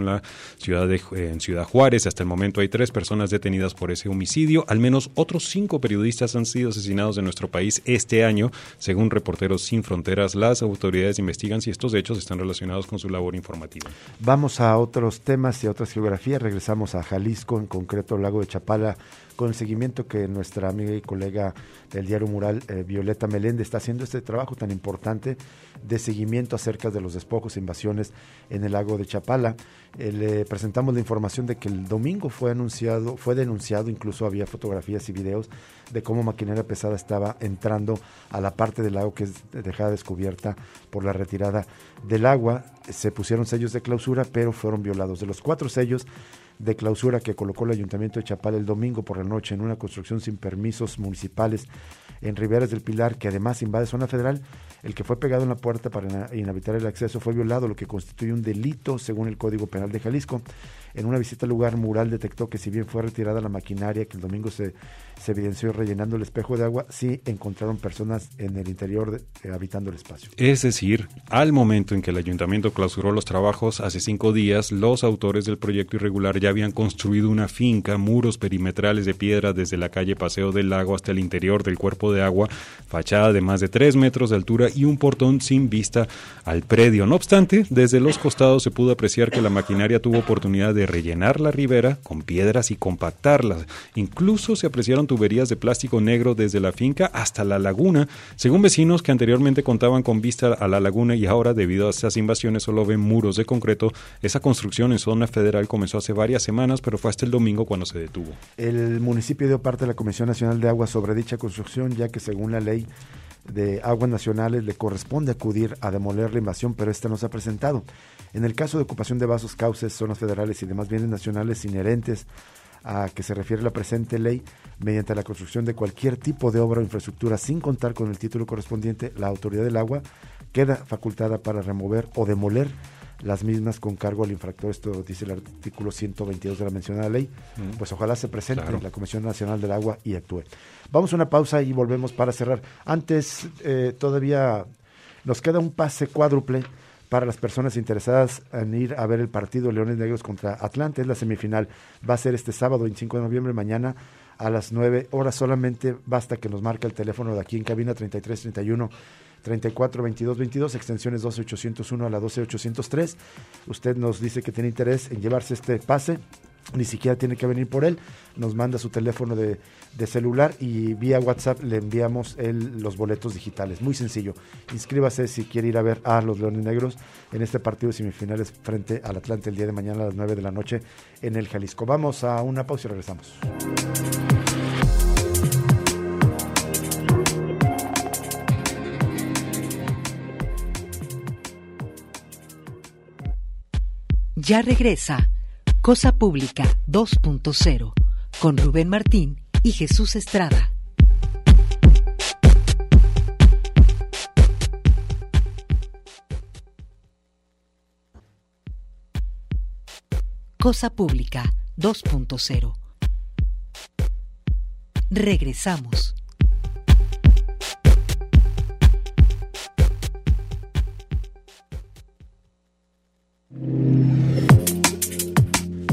en Ciudad Juárez. Hasta el momento hay 3 personas detenidas por ese homicidio. Al menos otros 5 periodistas han sido asesinados en nuestro país este año. Según Reporteros Sin Fronteras, las autoridades investigan si estos hechos están relacionados con su labor informativa. Vamos a otros temas y a otras geografías. Regresamos a Jalisco, en concreto al lago de Chapala, con el seguimiento que nuestra amiga y colega del Diario Mural, Violeta Meléndez, está haciendo este trabajo tan importante de seguimiento acerca de los despojos e invasiones en el lago de Chapala. Le presentamos la información de que el domingo fue denunciado, incluso había fotografías y videos de cómo maquinaria pesada estaba entrando a la parte del lago que es dejada descubierta por la retirada del agua. Se pusieron sellos de clausura, pero fueron violados. De los 4 sellos de clausura que colocó el Ayuntamiento de Chapala el domingo por la noche en una construcción sin permisos municipales en Riberas del Pilar, que además invade zona federal, el que fue pegado en la puerta para inhabilitar el acceso fue violado, lo que constituye un delito según el Código Penal de Jalisco. En una visita al lugar, Mural detectó que si bien fue retirada la maquinaria que el domingo se evidenció rellenando el espejo de agua, sí encontraron personas en el interior habitando el espacio. Es decir, al momento en que el ayuntamiento clausuró los trabajos hace 5 días, los autores del proyecto irregular ya habían construido una finca, muros perimetrales de piedra desde la calle Paseo del Lago hasta el interior del cuerpo de agua, fachada de más de 3 metros de altura y un portón sin vista al predio. No obstante, desde los costados se pudo apreciar que la maquinaria tuvo oportunidad de rellenar la ribera con piedras y compactarlas. Incluso se apreciaron tuberías de plástico negro desde la finca hasta la laguna, según vecinos que anteriormente contaban con vista a la laguna y ahora, debido a estas invasiones, solo ven muros de concreto. Esa construcción en zona federal comenzó hace varias semanas, pero fue hasta el domingo cuando se detuvo. El municipio dio parte de la Comisión Nacional de Agua sobre dicha construcción, ya que según la ley de aguas nacionales le corresponde acudir a demoler la invasión, pero esta no se ha presentado. En el caso de ocupación de vasos, cauces, zonas federales y demás bienes nacionales inherentes a que se refiere la presente ley, mediante la construcción de cualquier tipo de obra o infraestructura sin contar con el título correspondiente, la autoridad del agua queda facultada para remover o demoler las mismas con cargo al infractor. Esto dice el artículo 122 de la mencionada ley. Pues ojalá se presente la Comisión Nacional del Agua y actúe. Vamos a una pausa y volvemos para cerrar. Antes, todavía nos queda un pase cuádruple para las personas interesadas en ir a ver el partido Leones Negros contra Atlante. Es la semifinal. Va a ser este sábado 25 de noviembre, mañana a las 9 horas. Solamente basta que nos marque el teléfono de aquí en cabina 3331 34 22 22, extensiones 12801 a la 12803. Usted nos dice que tiene interés en llevarse este pase, ni siquiera tiene que venir por él, nos manda su teléfono de celular y vía WhatsApp le enviamos los boletos digitales. Muy sencillo, inscríbase si quiere ir a ver a los Leones Negros en este partido de semifinales frente al Atlante el día de mañana a las 9 de la noche en el Jalisco. Vamos a una pausa y regresamos. Ya regresa Cosa Pública 2.0 con Rubén Martín y Jesús Estrada. Cosa Pública 2.0. Regresamos.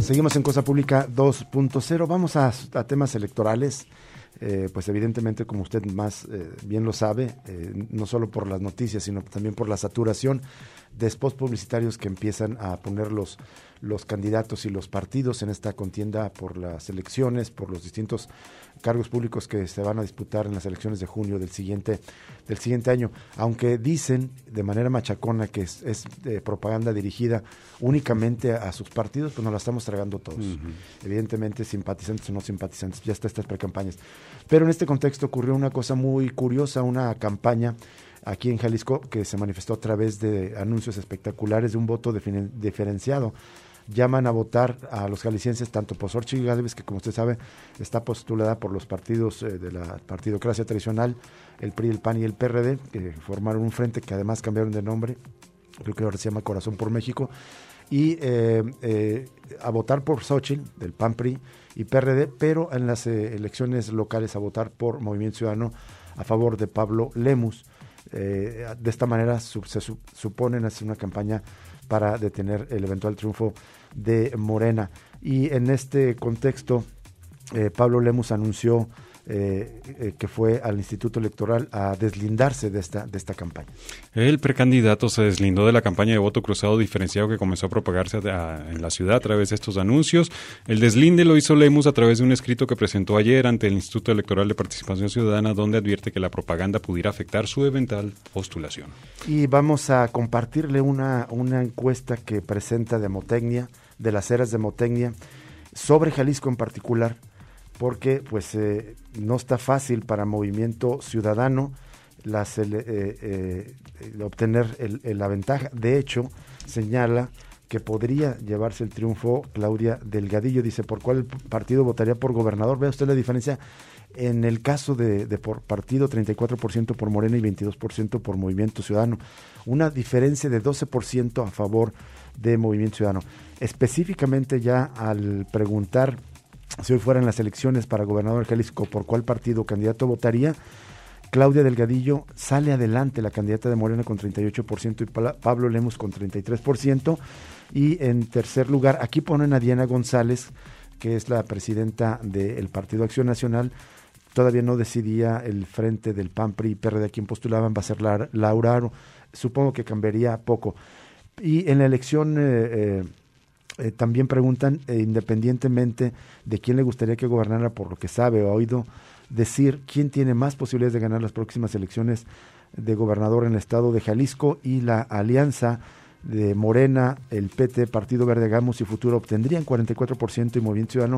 Seguimos en Cosa Pública 2.0. Vamos a temas electorales. Pues evidentemente, como usted más bien lo sabe, no solo por las noticias, sino también por la saturación de spots publicitarios que empiezan a poner los candidatos y los partidos en esta contienda por las elecciones, por los distintos cargos públicos que se van a disputar en las elecciones de junio del siguiente año. Aunque dicen de manera machacona que es propaganda dirigida únicamente a sus partidos, pues nos la estamos tragando todos. Evidentemente, simpatizantes o no simpatizantes, ya está estas precampañas. Pero en este contexto ocurrió una cosa muy curiosa, una campaña aquí en Jalisco que se manifestó a través de anuncios espectaculares de un voto diferenciado. Llaman a votar a los jaliscienses tanto por Xóchitl Gálvez, que como usted sabe está postulada por los partidos de la partidocracia tradicional, el PRI, el PAN y el PRD, que formaron un frente que además cambiaron de nombre, creo que ahora se llama Corazón por México, y a votar por Xóchitl, del PAN, PRI y PRD, pero en las elecciones locales a votar por Movimiento Ciudadano a favor de Pablo Lemus. De esta manera se suponen hacer una campaña para detener el eventual triunfo de Morena. Y en este contexto, Pablo Lemus anunció que fue al Instituto Electoral a deslindarse de esta campaña. El precandidato se deslindó de la campaña de voto cruzado diferenciado que comenzó a propagarse en la ciudad a través de estos anuncios. El deslinde lo hizo Lemus a través de un escrito que presentó ayer ante el Instituto Electoral de Participación Ciudadana, donde advierte que la propaganda pudiera afectar su eventual postulación. Y vamos a compartirle una encuesta que presenta Demotecnia, de las eras de Demotecnia, sobre Jalisco en particular, porque pues no está fácil para Movimiento Ciudadano obtener la ventaja. De hecho, señala que podría llevarse el triunfo Claudia Delgadillo. Dice, ¿por cuál partido votaría por gobernador? Vea usted la diferencia. En el caso de por partido, 34% por Morena y 22% por Movimiento Ciudadano. Una diferencia de 12% a favor de Movimiento Ciudadano. Específicamente ya al preguntar si hoy fueran las elecciones para gobernador de Jalisco, ¿por cuál partido o candidato votaría? Claudia Delgadillo sale adelante, la candidata de Morena, con 38% y Pablo Lemus con 33%. Y en tercer lugar, aquí ponen a Diana González, que es la presidenta del Partido Acción Nacional. Todavía no decidía el frente del PAN, PRI y PRD a quien postulaban, va a ser Laura Aro. Supongo que cambiaría poco. Y en la elección también preguntan, independientemente de quién le gustaría que gobernara, por lo que sabe o ha oído decir, quién tiene más posibilidades de ganar las próximas elecciones de gobernador en el estado de Jalisco. Y la alianza de Morena, el PT, Partido Verde, Gamos y Futuro obtendrían 44% y Movimiento Ciudadano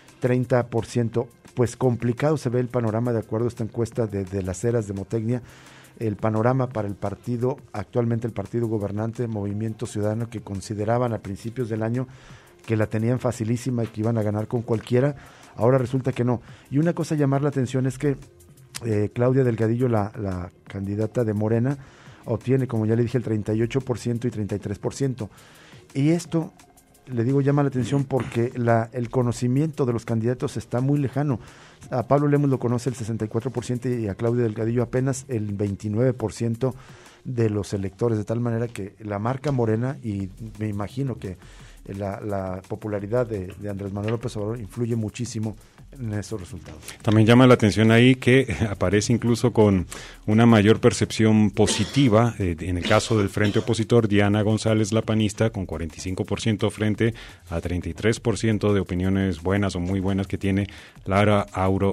30%. Pues complicado se ve el panorama de acuerdo a esta encuesta de las eras de Demotecnia. El panorama para el partido, actualmente el partido gobernante, Movimiento Ciudadano, que consideraban a principios del año que la tenían facilísima y que iban a ganar con cualquiera, ahora resulta que no. Y una cosa a llamar la atención es que Claudia Delgadillo, la candidata de Morena, obtiene, como ya le dije, el 38% y 33%. Y esto, le digo, llama la atención porque el conocimiento de los candidatos está muy lejano. A Pablo Lemus lo conoce el 64% y a Claudia Delgadillo apenas el 29% de los electores, de tal manera que la marca Morena, y me imagino que la popularidad de Andrés Manuel López Obrador influye muchísimo en esos resultados. También llama la atención ahí que aparece incluso con una mayor percepción positiva, en el caso del frente opositor, Diana González, la panista, con 45% frente a 33% de opiniones buenas o muy buenas que tiene Laura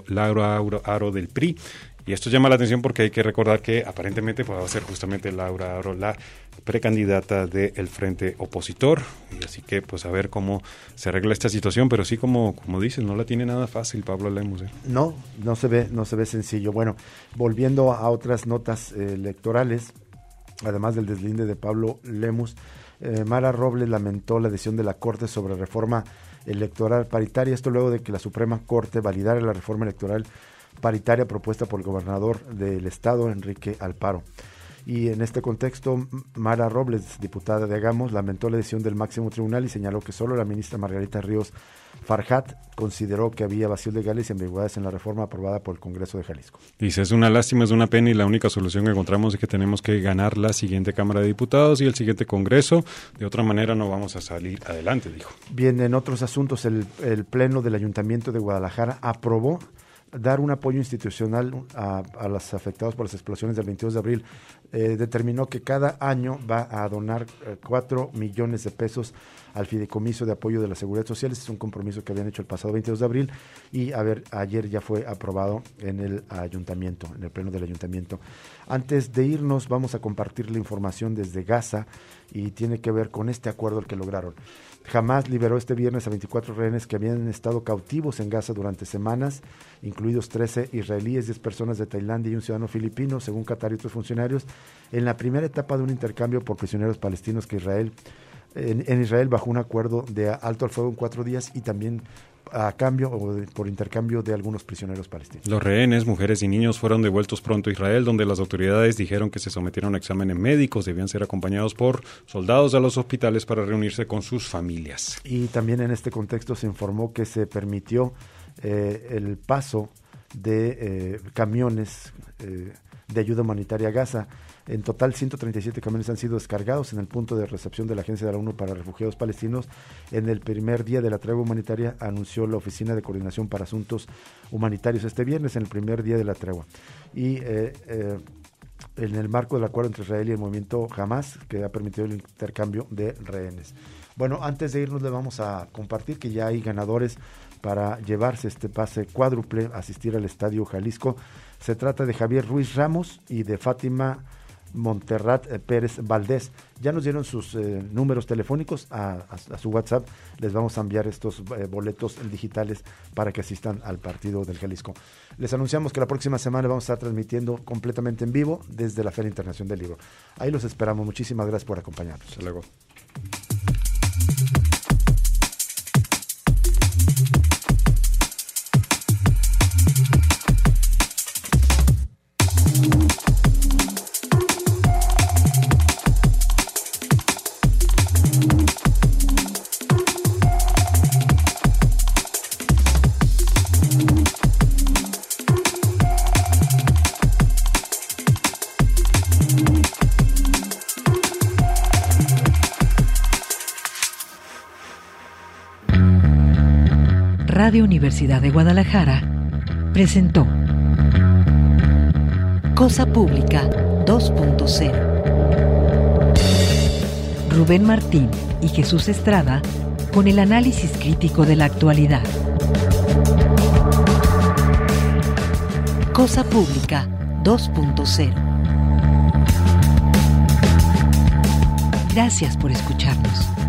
Aro del PRI. Y esto llama la atención porque hay que recordar que aparentemente va a ser justamente Laura Aro la precandidata del frente opositor, y así que pues a ver cómo se arregla esta situación, pero sí como dices, no la tiene nada fácil Pablo Lemus. No se ve sencillo. Bueno, volviendo a otras notas electorales, además del deslinde de Pablo Lemus, Mara Robles lamentó la decisión de la Corte sobre reforma electoral paritaria, esto luego de que la Suprema Corte validara la reforma electoral paritaria propuesta por el gobernador del estado, Enrique Alfaro. Y en este contexto, Mara Robles, diputada de Hagamos, lamentó la decisión del máximo tribunal y señaló que solo la ministra Margarita Ríos Farjat consideró que había vacíos legales y ambigüedades en la reforma aprobada por el Congreso de Jalisco. Dice, es una lástima, es una pena y la única solución que encontramos es que tenemos que ganar la siguiente Cámara de Diputados y el siguiente Congreso. De otra manera no vamos a salir adelante, dijo. Bien, en otros asuntos, el Pleno del Ayuntamiento de Guadalajara aprobó dar un apoyo institucional a los afectados por las explosiones del 22 de abril. Determinó que cada año va a donar 4 millones de pesos al Fideicomiso de Apoyo de la Seguridad Social. Este es un compromiso que habían hecho el pasado 22 de abril y ayer ya fue aprobado en el ayuntamiento, en el pleno del ayuntamiento. Antes de irnos, vamos a compartir la información desde Gaza y tiene que ver con este acuerdo al que lograron. Hamás liberó este viernes a 24 rehenes que habían estado cautivos en Gaza durante semanas, incluidos 13 israelíes, 10 personas de Tailandia y un ciudadano filipino, según Qatar y otros funcionarios, en la primera etapa de un intercambio por prisioneros palestinos que en Israel bajo un acuerdo de alto al fuego en 4 días y también a cambio o por intercambio de algunos prisioneros palestinos. Los rehenes, mujeres y niños fueron devueltos pronto a Israel, donde las autoridades dijeron que se sometieron a exámenes médicos, debían ser acompañados por soldados a los hospitales para reunirse con sus familias. Y también en este contexto se informó que se permitió el paso de camiones de ayuda humanitaria a Gaza. En total, 137 camiones han sido descargados en el punto de recepción de la Agencia de la ONU para Refugiados Palestinos. En el primer día de la tregua humanitaria, anunció la Oficina de Coordinación para Asuntos Humanitarios este viernes, en el primer día de la tregua. Y en el marco del acuerdo entre Israel y el movimiento Hamás, que ha permitido el intercambio de rehenes. Bueno, antes de irnos, le vamos a compartir que ya hay ganadores para llevarse este pase cuádruple, asistir al Estadio Jalisco. Se trata de Javier Ruiz Ramos y de Fátima Monterrat Pérez Valdés. Ya nos dieron sus números telefónicos a su WhatsApp. Les vamos a enviar estos boletos digitales para que asistan al partido del Jalisco. Les anunciamos que la próxima semana vamos a estar transmitiendo completamente en vivo desde la Feria Internacional del Libro. Ahí los esperamos. Muchísimas gracias por acompañarnos. Hasta luego. Radio Universidad de Guadalajara presentó Cosa Pública 2.0. Rubén Martín y Jesús Estrada con el análisis crítico de la actualidad. Cosa Pública 2.0. Gracias por escucharnos.